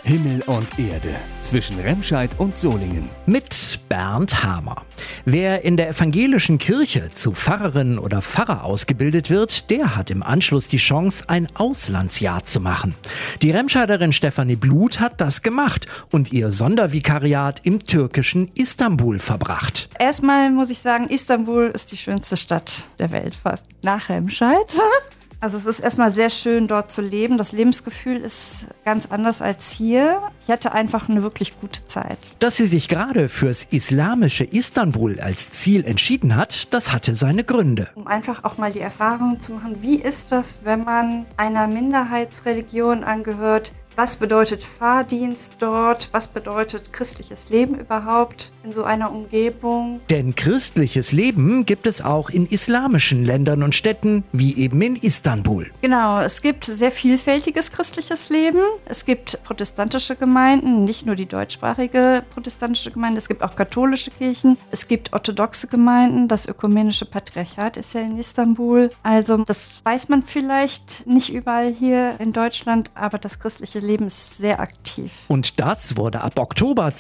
Himmel und Erde zwischen Remscheid und Solingen. Mit Bernd Hamer. Wer in der evangelischen Kirche zu Pfarrerin oder Pfarrer ausgebildet wird, der hat im Anschluss die Chance, ein Auslandsjahr zu machen. Die Remscheiderin Stefanie Bluth hat das gemacht und ihr Sondervikariat im türkischen Istanbul verbracht. Erstmal muss ich sagen, Istanbul ist die schönste Stadt der Welt, fast nach Remscheid. Also es ist erstmal sehr schön, dort zu leben. Das Lebensgefühl ist ganz anders als hier. Ich hatte einfach eine wirklich gute Zeit. Dass sie sich gerade fürs islamische Istanbul als Ziel entschieden hat, das hatte seine Gründe. Um einfach auch mal die Erfahrung zu machen, wie ist das, wenn man einer Minderheitsreligion angehört? Was bedeutet Fahrdienst dort? Was bedeutet christliches Leben überhaupt in so einer Umgebung? Denn christliches Leben gibt es auch in islamischen Ländern und Städten, wie eben in Istanbul. Genau, es gibt sehr vielfältiges christliches Leben. Es gibt protestantische Gemeinden, nicht nur die deutschsprachige protestantische Gemeinde, es gibt auch katholische Kirchen, es gibt orthodoxe Gemeinden, das ökumenische Patriarchat ist ja in Istanbul. Also das weiß man vielleicht nicht überall hier in Deutschland, aber das christliche Leben ist sehr aktiv. Und das wurde ab Oktober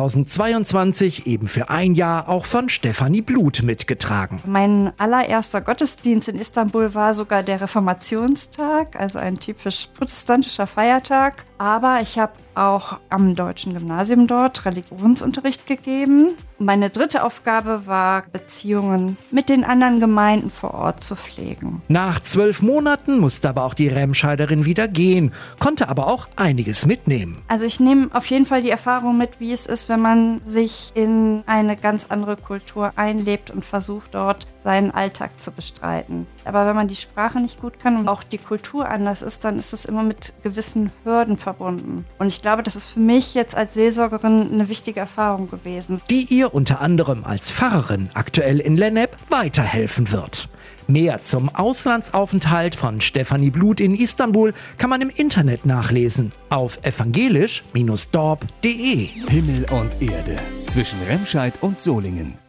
2022 eben für ein Jahr auch von Stefanie Bluth mitgetragen. Mein allererster Gottesdienst in Istanbul war sogar der Reformationstag, also ein typisch protestantischer Feiertag. Aber ich habe auch am deutschen Gymnasium dort Religionsunterricht gegeben. Meine dritte Aufgabe war, Beziehungen mit den anderen Gemeinden vor Ort zu pflegen. Nach 12 Monaten musste aber auch die Remscheiderin wieder gehen, konnte aber auch einiges mitnehmen. Also ich nehme auf jeden Fall die Erfahrung mit, wie es ist, wenn man sich in eine ganz andere Kultur einlebt und versucht, dort seinen Alltag zu bestreiten. Aber wenn man die Sprache nicht gut kann und auch die Kultur anders ist, dann ist es immer mit gewissen Hürden verbunden. Und ich glaube, das ist für mich jetzt als Seelsorgerin eine wichtige Erfahrung gewesen, die ihr unter anderem als Pfarrerin aktuell in Lennep weiterhelfen wird. Mehr zum Auslandsaufenthalt von Stefanie Bluth in Istanbul kann man im Internet nachlesen auf evangelisch-dorp.de. Himmel und Erde zwischen Remscheid und Solingen.